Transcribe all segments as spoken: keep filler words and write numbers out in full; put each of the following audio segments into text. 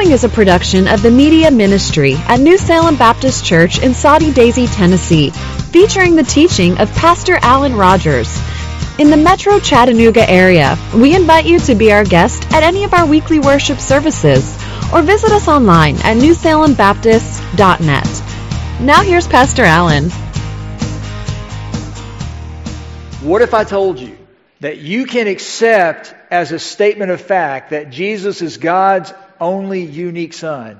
following is a production of the Media Ministry at New Salem Baptist Church in Soddy Daisy, Tennessee, featuring the teaching of Pastor Alan Rogers. In the Metro Chattanooga area, we invite you to be our guest at any of our weekly worship services or visit us online at new salem baptist dot net. Now here's Pastor Alan. What if I told you that you can accept as a statement of fact that Jesus is God's only unique Son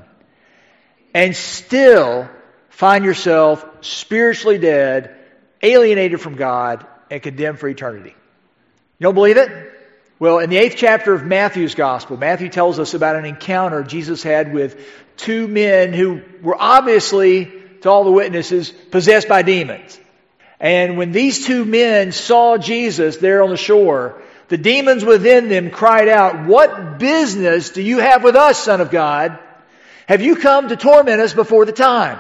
and still find yourself spiritually dead, alienated from God, and condemned for eternity? You don't believe it? Well, in the eighth chapter of Matthew's Gospel, Matthew tells us about an encounter Jesus had with two men who were obviously, to all the witnesses, possessed by demons. And when these two men saw Jesus there on the shore, the demons within them cried out, "What business do you have with us, Son of God? Have you come to torment us before the time?"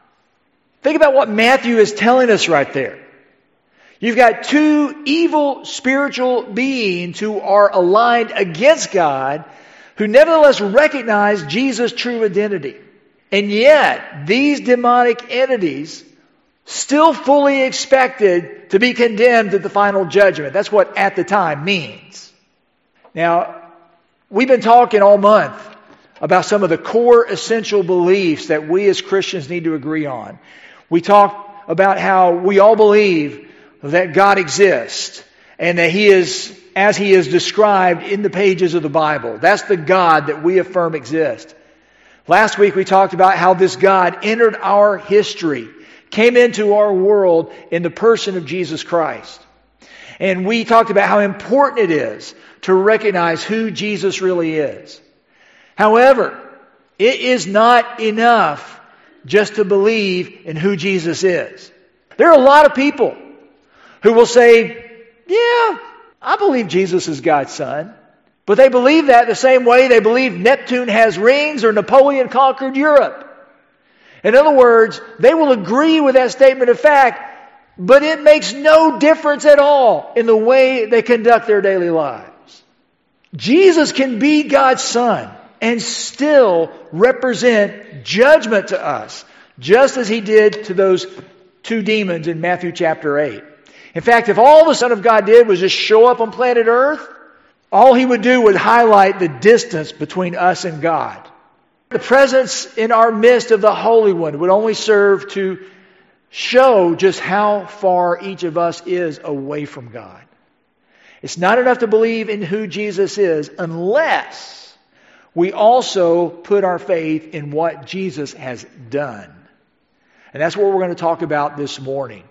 Think about what Matthew is telling us right there. You've got two evil spiritual beings who are aligned against God, who nevertheless recognize Jesus' true identity. And yet, these demonic entities still fully expected to be condemned at the final judgment. That's what "at the time" means. Now, we've been talking all month about some of the core essential beliefs that we as Christians need to agree on. We talked about how we all believe that God exists and that He is as He is described in the pages of the Bible. That's the God that we affirm exists. Last week we talked about how this God entered our history, came into our world in the person of Jesus Christ. And we talked about how important it is to recognize who Jesus really is. However, it is not enough just to believe in who Jesus is. There are a lot of people who will say, "Yeah, I believe Jesus is God's Son." But they believe that the same way they believe Neptune has rings or Napoleon conquered Europe. In other words, they will agree with that statement of fact, but it makes no difference at all in the way they conduct their daily lives. Jesus can be God's Son and still represent judgment to us, just as He did to those two demons in Matthew chapter eight. In fact, if all the Son of God did was just show up on planet Earth, all He would do would highlight the distance between us and God. The presence in our midst of the Holy One would only serve to show just how far each of us is away from God. It's not enough to believe in who Jesus is unless we also put our faith in what Jesus has done. And that's what we're going to talk about this morning.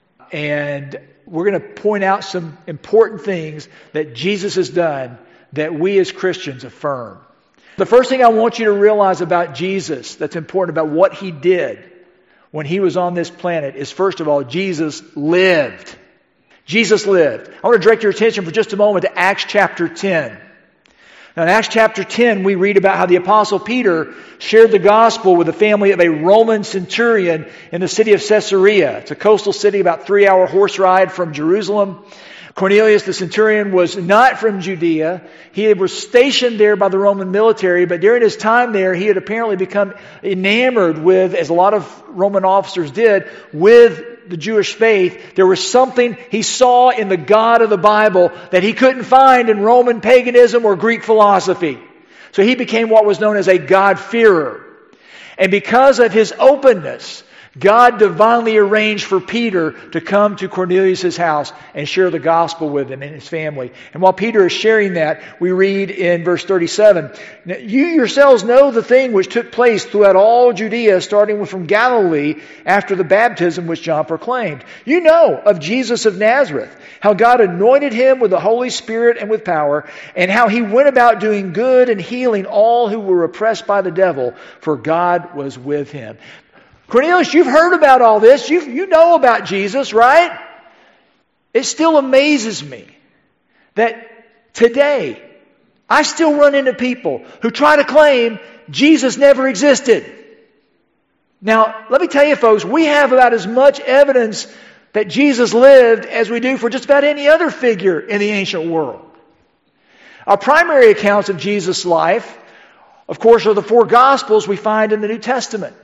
And we're going to point out some important things that Jesus has done that we as Christians affirm. The first thing I want you to realize about Jesus that's important about what He did when He was on this planet is, first of all, Jesus lived. Jesus lived. I want to direct your attention for just a moment to Acts chapter ten. Now in Acts chapter ten, we read about how the Apostle Peter shared the gospel with the family of a Roman centurion in the city of Caesarea. It's a coastal city, about a three-hour horse ride from Jerusalem. Cornelius the centurion was not from Judea. He was stationed there by the Roman military, but during his time there, he had apparently become enamored with, as a lot of Roman officers did, with the Jewish faith. There was something he saw in the God of the Bible that he couldn't find in Roman paganism or Greek philosophy. So he became what was known as a God-fearer. And because of his openness, God divinely arranged for Peter to come to Cornelius' house and share the gospel with him and his family. And while Peter is sharing that, we read in verse thirty-seven, "You yourselves know the thing which took place throughout all Judea, starting from Galilee after the baptism which John proclaimed. You know of Jesus of Nazareth, how God anointed Him with the Holy Spirit and with power, and how He went about doing good and healing all who were oppressed by the devil, for God was with Him." Cornelius, you've heard about all this. You you know about Jesus, right? It still amazes me that today I still run into people who try to claim Jesus never existed. Now, let me tell you folks, we have about as much evidence that Jesus lived as we do for just about any other figure in the ancient world. Our primary accounts of Jesus' life of course, are the four Gospels we find in the New Testament.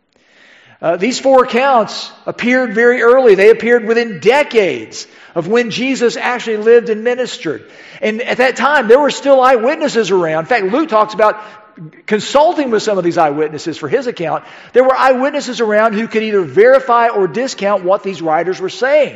Uh, these four accounts appeared very early. They appeared within decades of when Jesus actually lived and ministered. And at that time, there were still eyewitnesses around. In fact, Luke talks about consulting with some of these eyewitnesses for his account. There were eyewitnesses around who could either verify or discount what these writers were saying.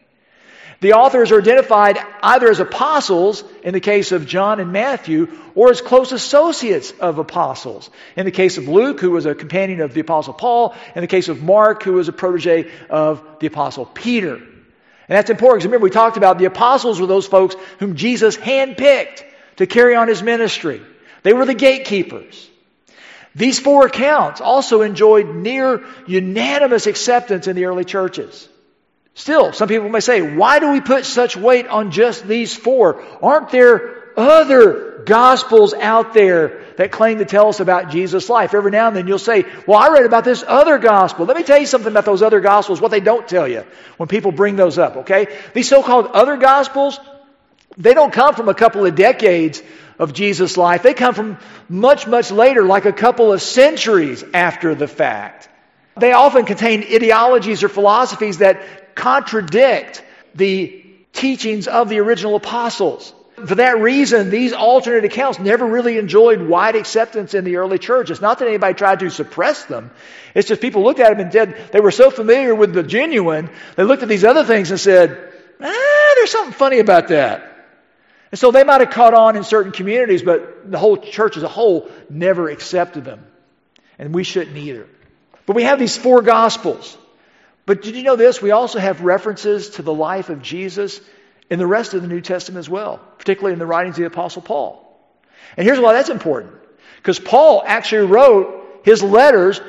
The authors are identified either as apostles, in the case of John and Matthew, or as close associates of apostles. In the case of Luke, who was a companion of the Apostle Paul. In the case of Mark, who was a protege of the Apostle Peter. And that's important, because remember, we talked about the apostles were those folks whom Jesus handpicked to carry on his ministry. They were the gatekeepers. These four accounts also enjoyed near unanimous acceptance in the early churches. Still, some people may say, why do we put such weight on just these four? Aren't there other Gospels out there that claim to tell us about Jesus' life? Every now and then you'll say, well, I read about this other Gospel. Let me tell you something about those other Gospels, what they don't tell you when people bring those up, okay? These so-called other Gospels, they don't come from a couple of decades of Jesus' life. They come from much, much later, like a couple of centuries after the fact. They often contain ideologies or philosophies that contradict the teachings of the original apostles. For that reason, these alternate accounts never really enjoyed wide acceptance in the early church. It's not that anybody tried to suppress them. It's just people looked at them and said they were so familiar with the genuine, they looked at these other things and said, ah, there's something funny about that. And so they might have caught on in certain communities, but the whole church as a whole never accepted them. And we shouldn't either. But we have these four Gospels. But did you know this? We also have references to the life of Jesus in the rest of the New Testament as well, particularly in the writings of the Apostle Paul. And here's why that's important. Because Paul actually wrote his letters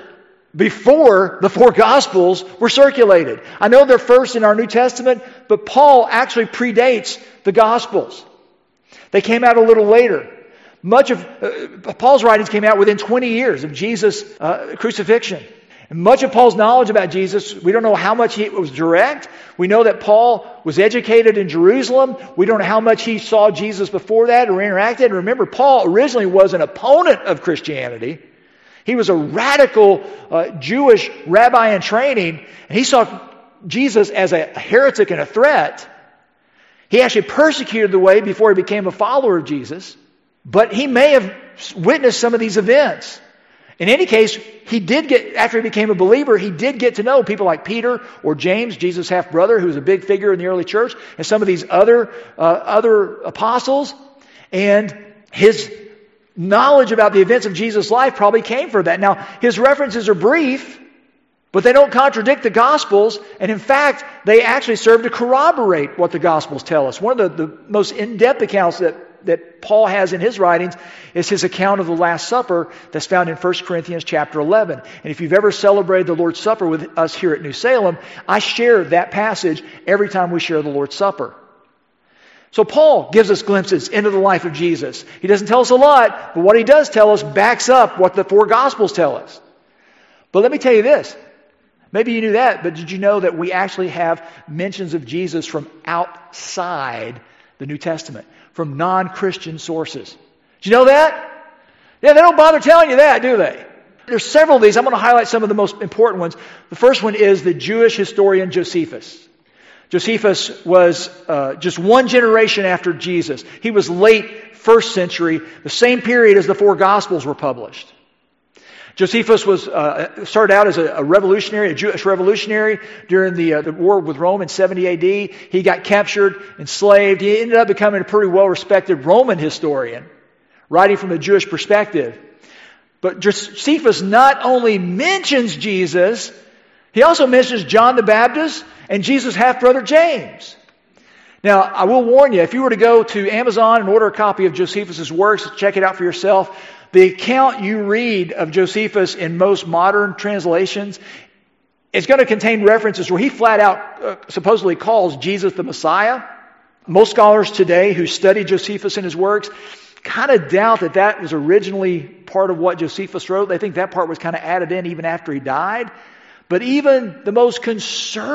before the four Gospels were circulated. I know they're first in our New Testament, but Paul actually predates the Gospels. They came out a little later. Much of uh, Paul's writings came out within twenty years of Jesus' uh, crucifixion. And much of Paul's knowledge about Jesus, we don't know how much he, it was direct. We know that Paul was educated in Jerusalem. We don't know how much he saw Jesus before that or interacted. And remember, Paul originally was an opponent of Christianity. He was a radical uh, Jewish rabbi in training, and he saw Jesus as a heretic and a threat. He actually persecuted the way before he became a follower of Jesus. But he may have witnessed some of these events. In any case, he did get, after he became a believer, he did get to know people like Peter or James, Jesus' half-brother, who was a big figure in the early church, and some of these other, uh, other apostles. And his knowledge about the events of Jesus' life probably came from that. Now, his references are brief, but they don't contradict the Gospels. And in fact, they actually serve to corroborate what the Gospels tell us. One of the, the most in-depth accounts that that Paul has in his writings is his account of the Last Supper that's found in First Corinthians chapter eleven. And if you've ever celebrated the Lord's Supper with us here at New Salem, I share that passage every time we share the Lord's Supper. So Paul gives us glimpses into the life of Jesus. He doesn't tell us a lot, but what he does tell us backs up what the four Gospels tell us. But let me tell you this. Maybe you knew that, but did you know that we actually have mentions of Jesus from outside the New Testament? From non-Christian sources. Did you know that? Yeah, they don't bother telling you that, do they? There's several of these. I'm going to highlight some of the most important ones. The first one is the Jewish historian Josephus. Josephus was uh, just one generation after Jesus. He was late first century, the same period as the four Gospels were published. Josephus was uh, started out as a, a revolutionary, a Jewish revolutionary during the, uh, the war with Rome in seventy A D. He got captured, enslaved. He ended up becoming a pretty well-respected Roman historian, writing from a Jewish perspective. But Josephus not only mentions Jesus, he also mentions John the Baptist and Jesus' half-brother James. Now, I will warn you, if you were to go to Amazon and order a copy of Josephus' works, check it out for yourself, the account you read of Josephus in most modern translations is going to contain references where he flat out uh, supposedly calls Jesus the Messiah. Most scholars today who study Josephus and his works kind of doubt that that was originally part of what Josephus wrote. They think that part was kind of added in even after he died. But even the most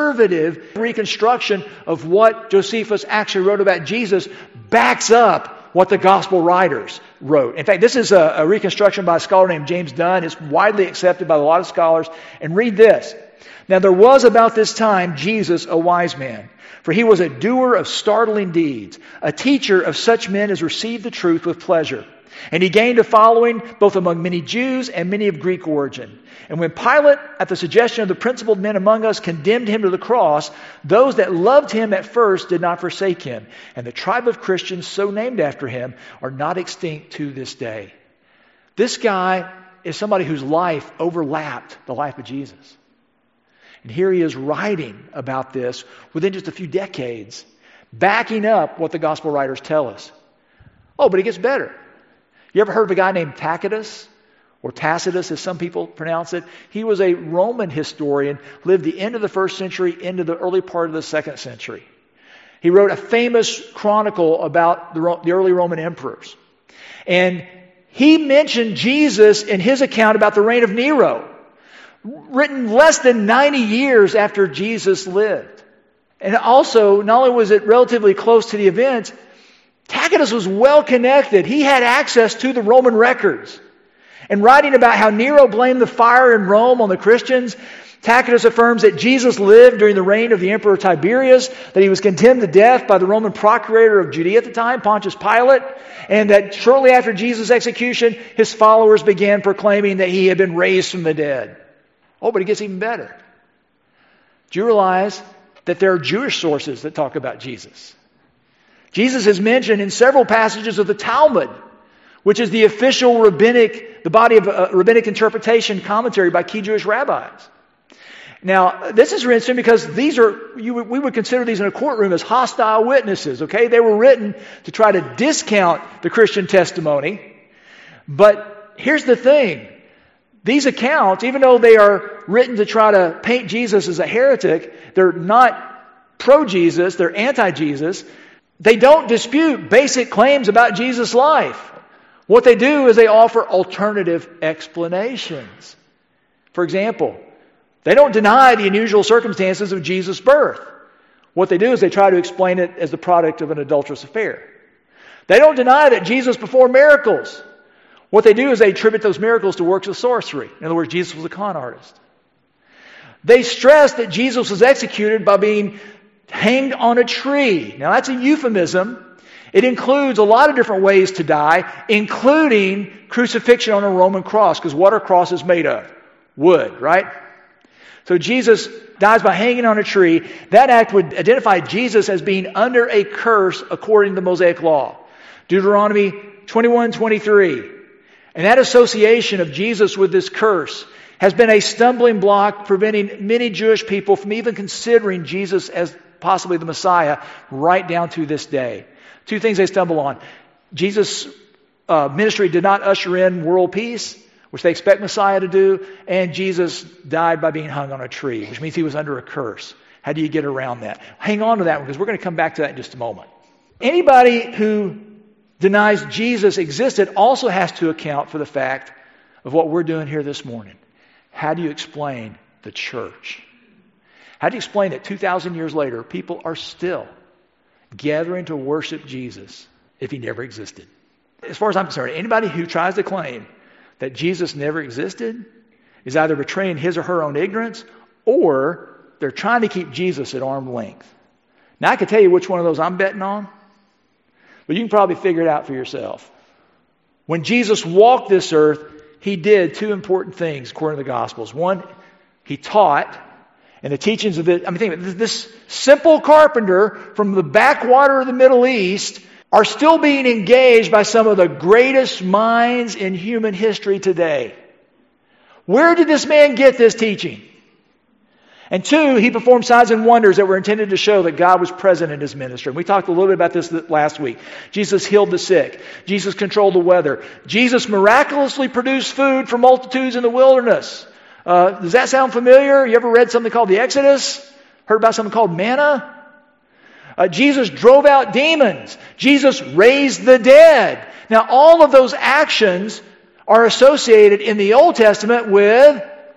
conservative reconstruction of what Josephus actually wrote about Jesus backs up what the gospel writers wrote. In fact, this is a, a reconstruction by a scholar named James Dunn. It's widely accepted by a lot of scholars. And read this. Now there was about this time Jesus a wise man, for he was a doer of startling deeds, a teacher of such men as received the truth with pleasure. And he gained a following both among many Jews and many of Greek origin. And when Pilate, at the suggestion of the principal men among us, condemned him to the cross, those that loved him at first did not forsake him. And the tribe of Christians so named after him are not extinct to this day. This guy is somebody whose life overlapped the life of Jesus. And here he is writing about this within just a few decades, backing up what the gospel writers tell us. Oh, but it gets better. You ever heard of a guy named Tacitus? Or Tacitus, as some people pronounce it? He was a Roman historian, lived the end of the first century into the early part of the second century. He wrote a famous chronicle about the, the early Roman emperors. And he mentioned Jesus in his account about the reign of Nero, written less than ninety years after Jesus lived. And also, not only was it relatively close to the event, Tacitus was well connected. He had access to the Roman records. And writing about how Nero blamed the fire in Rome on the Christians, Tacitus affirms that Jesus lived during the reign of the Emperor Tiberius, that he was condemned to death by the Roman procurator of Judea at the time, Pontius Pilate, and that shortly after Jesus' execution, his followers began proclaiming that he had been raised from the dead. Oh, but it gets even better. Do you realize that there are Jewish sources that talk about Jesus? Jesus is mentioned in several passages of the Talmud, which is the official rabbinic, the body of uh, rabbinic interpretation commentary by key Jewish rabbis. Now, this is interesting because these are, you, we would consider these in a courtroom as hostile witnesses, okay? They were written to try to discount the Christian testimony. But here's the thing. These accounts, even though they are written to try to paint Jesus as a heretic, they're not pro-Jesus, they're anti-Jesus. They don't dispute basic claims about Jesus' life. What they do is they offer alternative explanations. For example, they don't deny the unusual circumstances of Jesus' birth. What they do is they try to explain it as the product of an adulterous affair. They don't deny that Jesus performed miracles. What they do is they attribute those miracles to works of sorcery. In other words, Jesus was a con artist. They stress that Jesus was executed by being hanged on a tree. Now that's a euphemism. It includes a lot of different ways to die, including crucifixion on a Roman cross, because what are crosses made of? Wood, right? So Jesus dies by hanging on a tree. That act would identify Jesus as being under a curse according to the Mosaic law. Deuteronomy twenty-one twenty-three. And that association of Jesus with this curse has been a stumbling block preventing many Jewish people from even considering Jesus as possibly the Messiah right down to this day. Two things they stumble on. Jesus' uh, ministry did not usher in world peace, which they expect Messiah to do, and Jesus died by being hung on a tree, which means he was under a curse. How do you get around that? Hang on to that one, because we're going to come back to that in just a moment. Anybody who denies Jesus existed also has to account for the fact of what we're doing here this morning. How do you explain the church? How do you explain that two thousand years later, people are still gathering to worship Jesus if he never existed? As far as I'm concerned, anybody who tries to claim that Jesus never existed is either betraying his or her own ignorance, or they're trying to keep Jesus at arm's length. Now, I can tell you which one of those I'm betting on, but you can probably figure it out for yourself. When Jesus walked this earth, he did two important things according to the Gospels. One, he taught. And the teachings of the, I mean, think of it, this simple carpenter from the backwater of the Middle East are still being engaged by some of the greatest minds in human history today. Where did this man get this teaching? And two, he performed signs and wonders that were intended to show that God was present in his ministry. And we talked a little bit about this last week. Jesus healed the sick. Jesus controlled the weather. Jesus miraculously produced food for multitudes in the wilderness. Uh, does that sound familiar? You ever read something called the Exodus? Heard about something called manna? Uh, Jesus drove out demons. Jesus raised the dead. Now, all of those actions are associated in the Old Testament with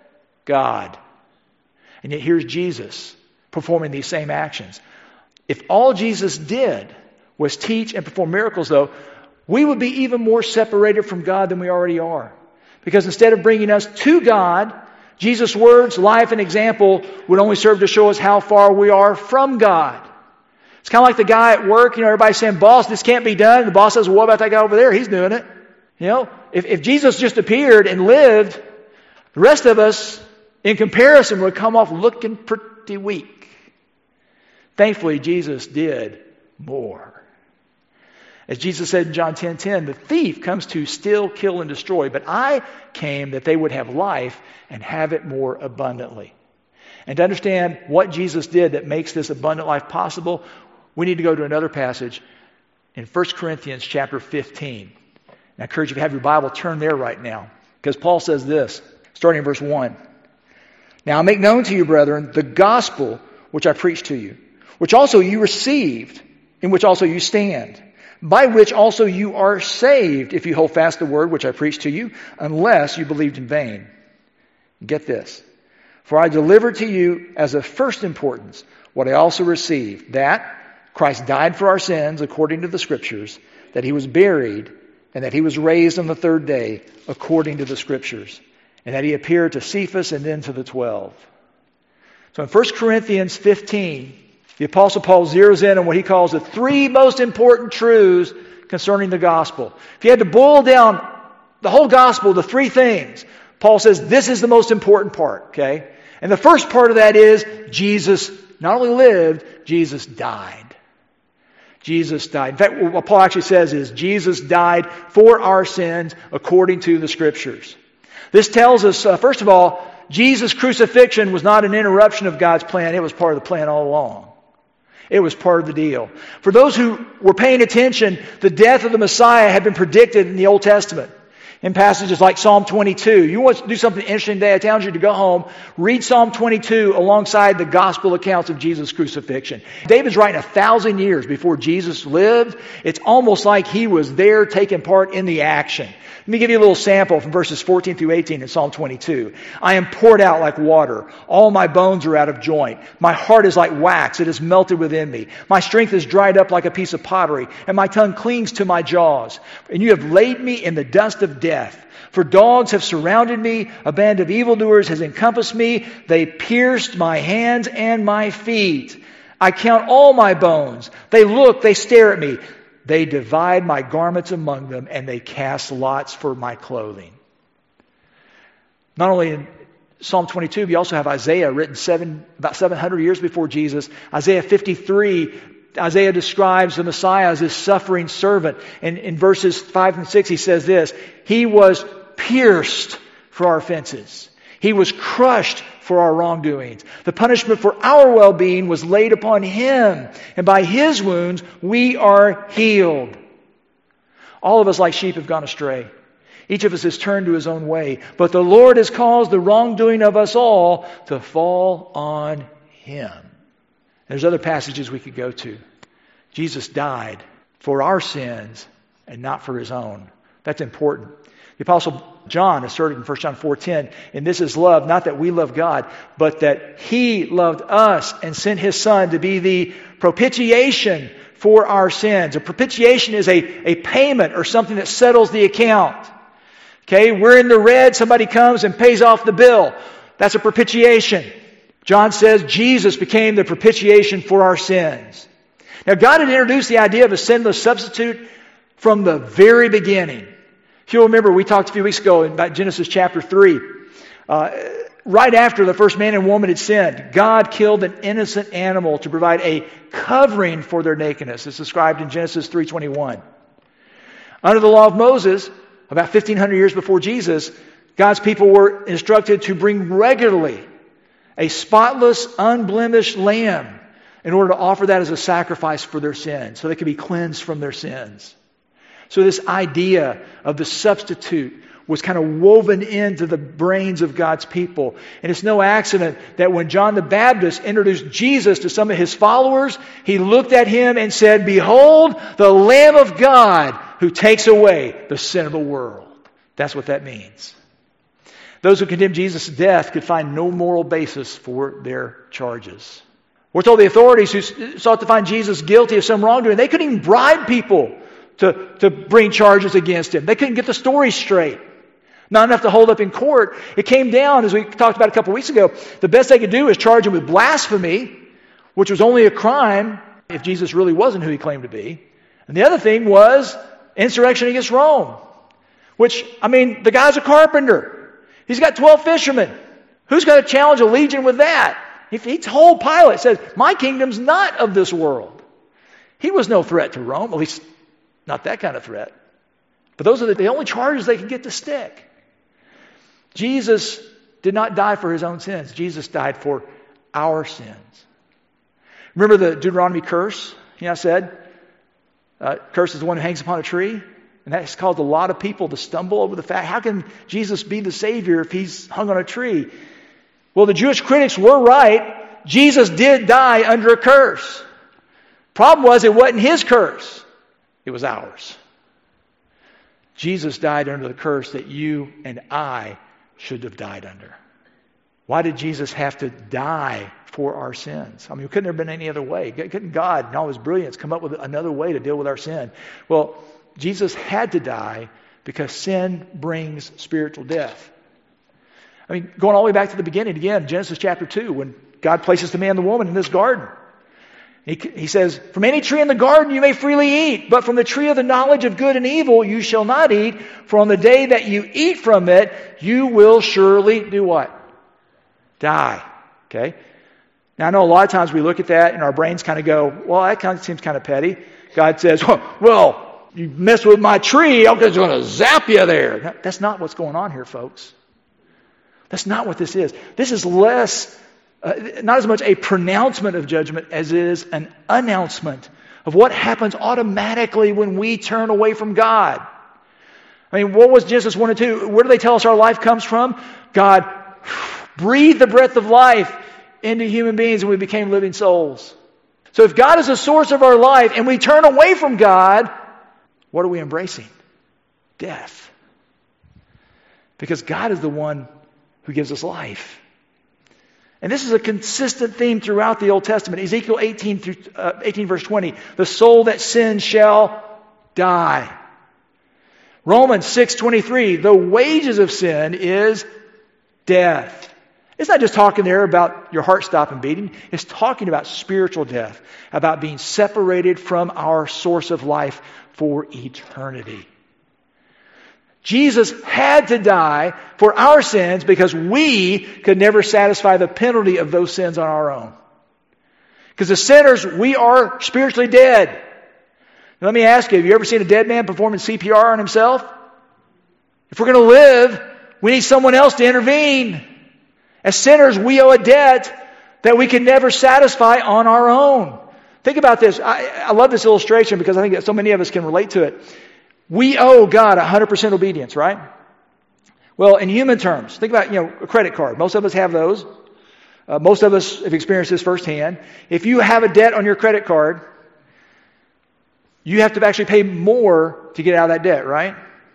God. And yet here's Jesus performing these same actions. If all Jesus did was teach and perform miracles, though, we would be even more separated from God than we already are. Because instead of bringing us to God, Jesus' words, life, and example would only serve to show us how far we are from God. It's kind of like the guy at work, you know, everybody's saying, boss, this can't be done. And the boss says, well, what about that guy over there? He's doing it. You know, if, if Jesus just appeared and lived, the rest of us, in comparison, would come off looking pretty weak. Thankfully, Jesus did more. As Jesus said in John ten ten, the thief comes to steal, kill, and destroy, but I came that they would have life and have it more abundantly. And to understand what Jesus did that makes this abundant life possible, we need to go to another passage in First Corinthians chapter fifteen. And I encourage you to have your Bible turn there right now, because Paul says this, starting in verse one. Now I make known to you, brethren, the gospel which I preached to you, which also you received, in which also you stand, by which also you are saved, if you hold fast the word which I preached to you, unless you believed in vain. Get this. For I delivered to you as of first importance what I also received, that Christ died for our sins according to the Scriptures, that He was buried, and that He was raised on the third day according to the Scriptures, and that He appeared to Cephas and then to the twelve. So in First Corinthians fifteen, the Apostle Paul zeroes in on what he calls the three most important truths concerning the gospel. If you had to boil down the whole gospel to three things, Paul says this is the most important part, okay? And the first part of that is Jesus not only lived, Jesus died. Jesus died. In fact, what Paul actually says is Jesus died for our sins according to the Scriptures. This tells us, uh, first of all, Jesus' crucifixion was not an interruption of God's plan. It was part of the plan all along. It was part of the deal. For those who were paying attention, the death of the Messiah had been predicted in the Old Testament. In passages like Psalm twenty-two. You want to do something interesting today, I challenge you to go home, read Psalm twenty-two alongside the gospel accounts of Jesus' crucifixion. David's writing a thousand years before Jesus lived. It's almost like he was there taking part in the action. Let me give you a little sample from verses fourteen through eighteen in Psalm twenty-two. I am poured out like water. All my bones are out of joint. My heart is like wax. It is melted within me. My strength is dried up like a piece of pottery, and my tongue clings to my jaws. And you have laid me in the dust of death. For dogs have surrounded me. A band of evildoers has encompassed me. They pierced my hands and my feet. I count all my bones. They look, they stare at me. They divide my garments among them, and they cast lots for my clothing. Not only in Psalm twenty-two, but you also have Isaiah written seven, about seven hundred years before Jesus. Isaiah fifty-three, Isaiah describes the Messiah as his suffering servant. And in verses five and six, he says this, He was pierced for our offenses. He was crushed for our wrongdoings. The punishment for our well-being was laid upon Him, and by His wounds we are healed. All of us like sheep have gone astray. Each of us has turned to his own way, but the Lord has caused the wrongdoing of us all to fall on Him. There's other passages we could go to. Jesus died for our sins and not for His own. That's important. The Apostle John asserted in First John four ten, and this is love, not that we love God, but that He loved us and sent His Son to be the propitiation for our sins. A propitiation is a, a payment or something that settles the account. Okay, we're in the red, somebody comes and pays off the bill. That's a propitiation. John says Jesus became the propitiation for our sins. Now God had introduced the idea of a sinless substitute from the very beginning. If you'll remember, we talked a few weeks ago about Genesis chapter three. Uh, right after the first man and woman had sinned, God killed an innocent animal to provide a covering for their nakedness. It's described in Genesis three twenty-one. Under the law of Moses, about fifteen hundred years before Jesus, God's people were instructed to bring regularly a spotless, unblemished lamb in order to offer that as a sacrifice for their sins, so they could be cleansed from their sins. So this idea of the substitute was kind of woven into the brains of God's people. And it's no accident that when John the Baptist introduced Jesus to some of his followers, he looked at him and said, "Behold, the Lamb of God who takes away the sin of the world." That's what that means. Those who condemned Jesus to death could find no moral basis for their charges. We're told the authorities who sought to find Jesus guilty of some wrongdoing, they couldn't even bribe people to, to bring charges against him. They couldn't get the story straight. Not enough to hold up in court. It came down, as we talked about a couple weeks ago, the best they could do is charge him with blasphemy, which was only a crime if Jesus really wasn't who he claimed to be. And the other thing was insurrection against Rome, which, I mean, the guy's a carpenter. He's got twelve fishermen. Who's going to challenge a legion with that? If he told Pilate, says, my kingdom's not of this world. He was no threat to Rome, at least not that kind of threat. But those are the, the only charges they could get to stick. Jesus did not die for his own sins. Jesus died for our sins. Remember the Deuteronomy curse? You know, I said, uh, curse is the one who hangs upon a tree. And that has caused a lot of people to stumble over the fact, how can Jesus be the Savior if he's hung on a tree? Well, the Jewish critics were right. Jesus did die under a curse. Problem was, it wasn't his curse. It was ours. Jesus died under the curse that you and I should have died under. Why did Jesus have to die for our sins? I mean, it couldn't have been any other way. Couldn't God, in all his brilliance, come up with another way to deal with our sin? Well, Jesus had to die because sin brings spiritual death. I mean, going all the way back to the beginning again, Genesis chapter two, when God places the man and the woman in this garden. He, he says, from any tree in the garden you may freely eat, but from the tree of the knowledge of good and evil you shall not eat, for on the day that you eat from it, you will surely do what? Die. Okay? Now I know a lot of times we look at that and our brains kind of go, well, that kind of seems kind of petty. God says, well, you mess with my tree, I'm just going to zap you there. No, that's not what's going on here, folks. That's not what this is. This is less... Uh, not as much a pronouncement of judgment as it is an announcement of what happens automatically when we turn away from God. I mean, what was Genesis one and two? Where do they tell us our life comes from? God breathed the breath of life into human beings and we became living souls. So if God is the source of our life and we turn away from God, what are we embracing? Death. Because God is the one who gives us life. And this is a consistent theme throughout the Old Testament. Ezekiel eighteen, through, uh, eighteen verse twenty. The soul that sins shall die. Romans six twenty-three. The wages of sin is death. It's not just talking there about your heart stopping beating. It's talking about spiritual death. About being separated from our source of life for eternity. Jesus had to die for our sins because we could never satisfy the penalty of those sins on our own. Because as sinners, we are spiritually dead. Now, let me ask you, have you ever seen a dead man performing C P R on himself? If we're going to live, we need someone else to intervene. As sinners, we owe a debt that we can never satisfy on our own. Think about this. I, I love this illustration because I think that so many of us can relate to it. We owe God one hundred percent obedience, right? Well, in human terms, think about, you know, a credit card. Most of us have those. Uh, most of us have experienced this firsthand. If you have a debt on your credit card, you have to actually pay more to get out of that debt, right?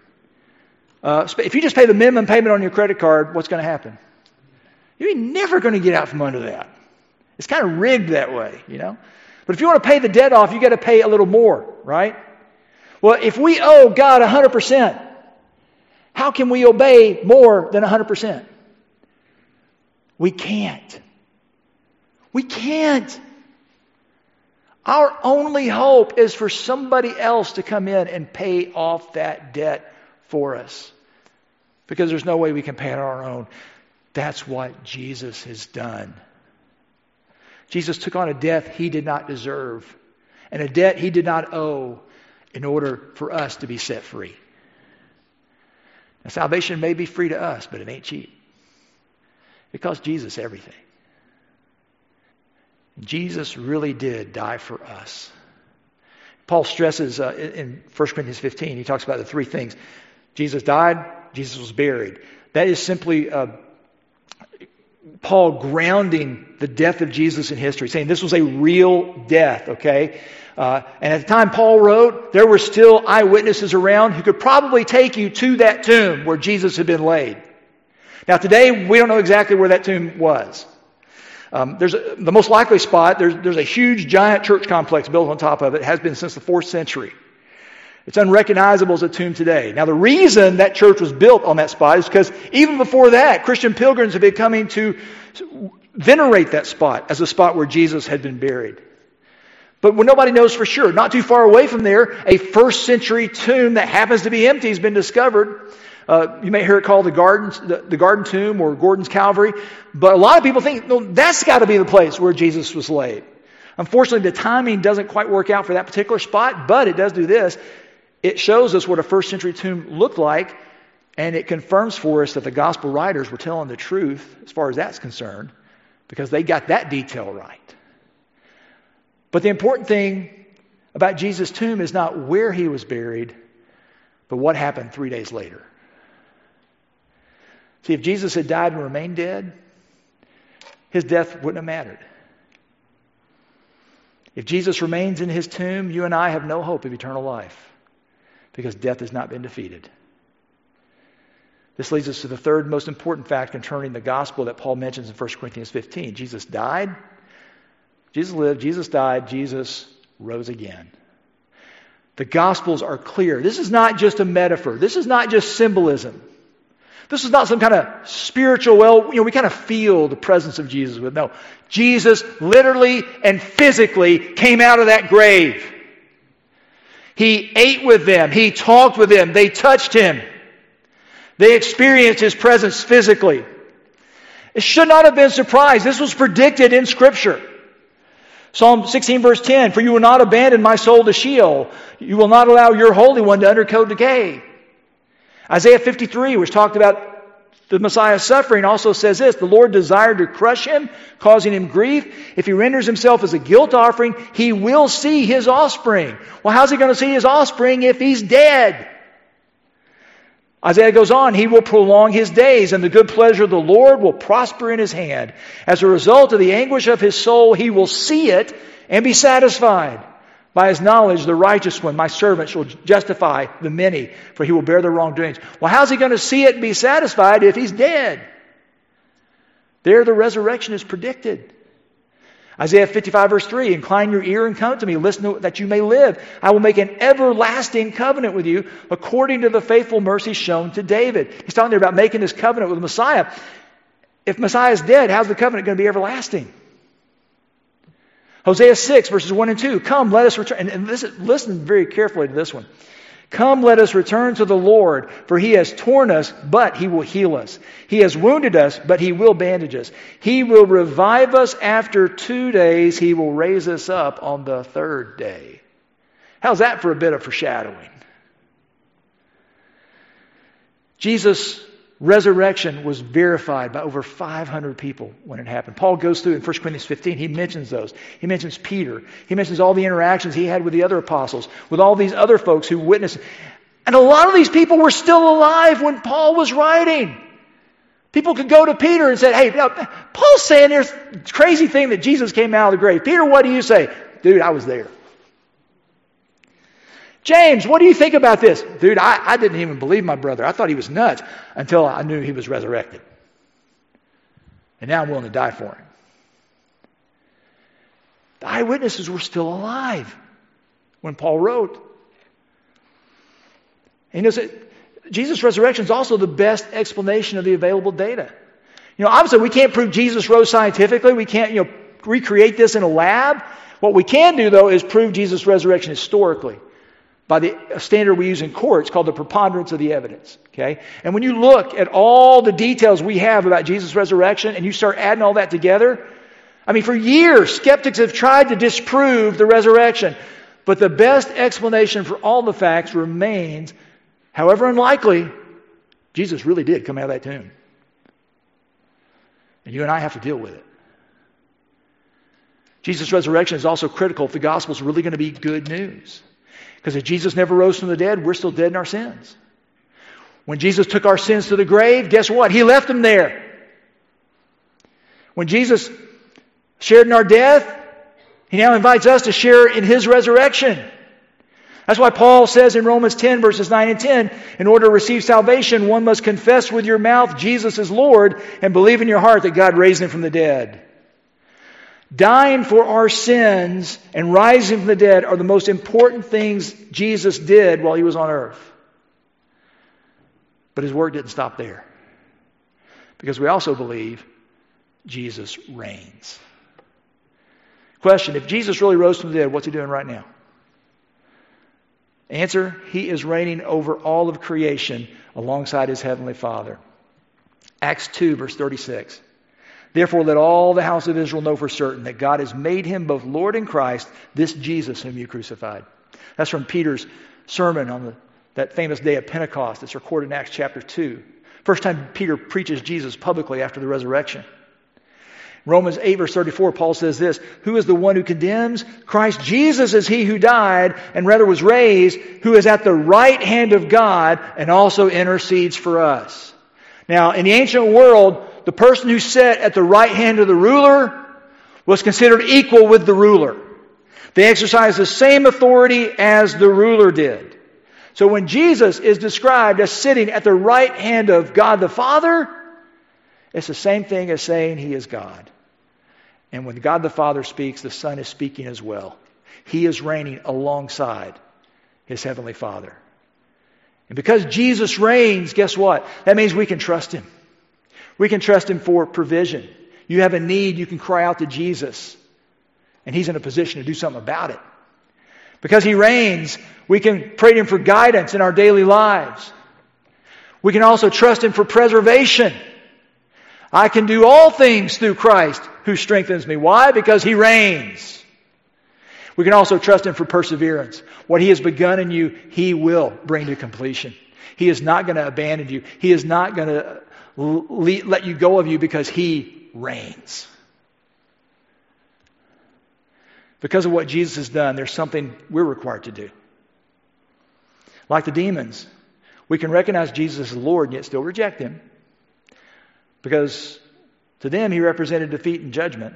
Uh, if you just pay the minimum payment on your credit card, what's going to happen? You're never going to get out from under that. It's kind of rigged that way, you know? But if you want to pay the debt off, you got to pay a little more, right? Well, if we owe God one hundred percent, how can we obey more than one hundred percent? We can't. We can't. Our only hope is for somebody else to come in and pay off that debt for us. Because there's no way we can pay it on our own. That's what Jesus has done. Jesus took on a debt he did not deserve. And a debt he did not owe. In order for us to be set free. Now, salvation may be free to us, but it ain't cheap. It cost Jesus everything. Jesus really did die for us. Paul stresses uh, in First Corinthians fifteen, he talks about the three things. Jesus died, Jesus was buried. That is simply uh, Paul grounding the death of Jesus in history, saying this was a real death, okay? Uh, and at the time Paul wrote, there were still eyewitnesses around who could probably take you to that tomb where Jesus had been laid. Now today, we don't know exactly where that tomb was. Um, there's a, the most likely spot, there's, there's a huge giant church complex built on top of it. It has been since the fourth century. It's unrecognizable as a tomb today. Now, the reason that church was built on that spot is because even before that, Christian pilgrims have been coming to venerate that spot as a spot where Jesus had been buried. But when nobody knows for sure, not too far away from there, a first century tomb that happens to be empty has been discovered. Uh, you may hear it called the Garden, the, the Garden Tomb or Gordon's Calvary. But a lot of people think, no, that's got to be the place where Jesus was laid. Unfortunately, the timing doesn't quite work out for that particular spot, but it does do this. It shows us what a first century tomb looked like, and it confirms for us that the gospel writers were telling the truth as far as that's concerned, because they got that detail right. But the important thing about Jesus' tomb is not where he was buried, but what happened three days later. See, if Jesus had died and remained dead, his death wouldn't have mattered. If Jesus remains in his tomb, you and I have no hope of eternal life, because death has not been defeated. This leads us to the third most important fact concerning the gospel that Paul mentions in First Corinthians fifteen. Jesus died, Jesus lived, Jesus died, Jesus rose again. The Gospels are clear. This is not just a metaphor. This is not just symbolism. This is not some kind of spiritual, well, you know, we kind of feel the presence of Jesus with. No, Jesus literally and physically came out of that grave. He ate with them. He talked with them. They touched him. They experienced his presence physically. It should not have been a surprise. This was predicted in Scripture. Psalm sixteen verse ten, for you will not abandon my soul to Sheol. You will not allow your Holy One to undergo decay. Isaiah fifty-three, which talked about the Messiah's suffering, also says this, the Lord desired to crush him, causing him grief. If he renders himself as a guilt offering, he will see his offspring. Well, how's he going to see his offspring if he's dead? Isaiah goes on, he will prolong his days, and the good pleasure of the Lord will prosper in his hand. As a result of the anguish of his soul, he will see it and be satisfied. By his knowledge, the righteous one, my servant, shall justify the many, for he will bear their wrongdoings. Well, how's he going to see it and be satisfied if he's dead? There the resurrection is predicted. Isaiah fifty-five verse three, incline your ear and come to me, listen to, that you may live. I will make an everlasting covenant with you according to the faithful mercy shown to David. He's talking there about making this covenant with the Messiah. If Messiah is dead, how's the covenant going to be everlasting? Hosea six verses one and two, come let us return, and, and this is, listen very carefully to this one. Come, let us return to the Lord, for he has torn us, but he will heal us. He has wounded us, but he will bandage us. He will revive us after two days. He will raise us up on the third day. How's that for a bit of foreshadowing? Jesus' resurrection was verified by over five hundred people when it happened. Paul goes through in First Corinthians fifteen, he mentions those. He mentions Peter. He mentions all the interactions he had with the other apostles, with all these other folks who witnessed. And a lot of these people were still alive when Paul was writing. People could go to Peter and say, hey, now, Paul's saying there's a crazy thing that Jesus came out of the grave. Peter, what do you say? Dude, I was there. James, what do you think about this? Dude, I, I didn't even believe my brother. I thought he was nuts until I knew he was resurrected. And now I'm willing to die for him. The eyewitnesses were still alive when Paul wrote. And you know, Jesus' resurrection is also the best explanation of the available data. You know, obviously we can't prove Jesus rose scientifically. We can't, you know, recreate this in a lab. What we can do, though, is prove Jesus' resurrection historically, by the standard we use in court. It's called the preponderance of the evidence. Okay? And when you look at all the details we have about Jesus' resurrection and you start adding all that together, I mean, for years, skeptics have tried to disprove the resurrection. But the best explanation for all the facts remains, however unlikely, Jesus really did come out of that tomb. And you and I have to deal with it. Jesus' resurrection is also critical if the gospel is really going to be good news. Because if Jesus never rose from the dead, we're still dead in our sins. When Jesus took our sins to the grave, guess what? He left them there. When Jesus shared in our death, he now invites us to share in his resurrection. That's why Paul says in Romans ten, verses nine and ten, in order to receive salvation, one must confess with your mouth Jesus is Lord and believe in your heart that God raised him from the dead. Dying for our sins and rising from the dead are the most important things Jesus did while he was on earth. But his work didn't stop there. Because we also believe Jesus reigns. Question, if Jesus really rose from the dead, what's he doing right now? Answer, he is reigning over all of creation alongside his heavenly Father. Acts two, verse thirty-six. Therefore, let all the house of Israel know for certain that God has made him both Lord and Christ, this Jesus whom you crucified. That's from Peter's sermon on the, that famous day of Pentecost. It's recorded in Acts chapter two. First time Peter preaches Jesus publicly after the resurrection. Romans eight, verse thirty-four, Paul says this, who is the one who condemns? Christ Jesus is he who died and rather was raised, who is at the right hand of God and also intercedes for us. Now, in the ancient world, the person who sat at the right hand of the ruler was considered equal with the ruler. They exercised the same authority as the ruler did. So when Jesus is described as sitting at the right hand of God the Father, it's the same thing as saying he is God. And when God the Father speaks, the Son is speaking as well. He is reigning alongside his heavenly Father. And because Jesus reigns, guess what? That means we can trust him. We can trust him for provision. You have a need, you can cry out to Jesus. And he's in a position to do something about it. Because he reigns, we can pray to him for guidance in our daily lives. We can also trust him for preservation. I can do all things through Christ who strengthens me. Why? Because he reigns. We can also trust him for perseverance. What he has begun in you, he will bring to completion. He is not going to abandon you. He is not going to let you go of you because he reigns. Because of what Jesus has done, there's something we're required to do. Like the demons, we can recognize Jesus as Lord and yet still reject him. Because to them, he represented defeat and judgment.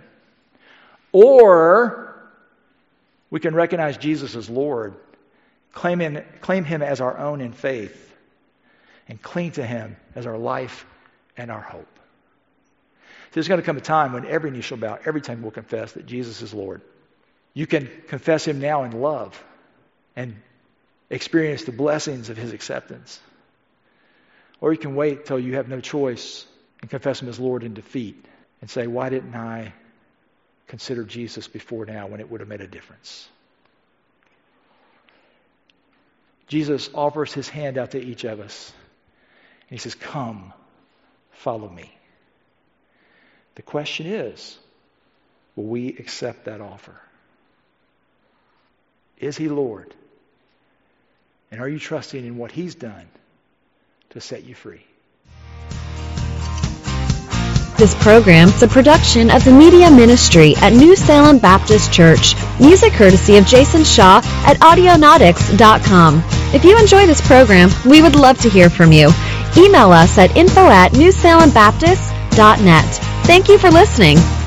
Or we can recognize Jesus as Lord, claim him, claim him as our own in faith, and cling to him as our life and our hope. So there's going to come a time when every knee shall bow, every tongue will confess that Jesus is Lord. You can confess him now in love and experience the blessings of his acceptance. Or you can wait till you have no choice and confess him as Lord in defeat and say, why didn't I consider Jesus before now when it would have made a difference? Jesus offers his hand out to each of us. And he says, come, follow me. The question is, will we accept that offer? Is he Lord? And are you trusting in what he's done to set you free? This program is a production of the Media Ministry at New Salem Baptist Church. Music courtesy of Jason Shaw at audionautics dot com. If you enjoy this program, we would love to hear from you. Email us at info at new salem baptist dot net. Thank you for listening.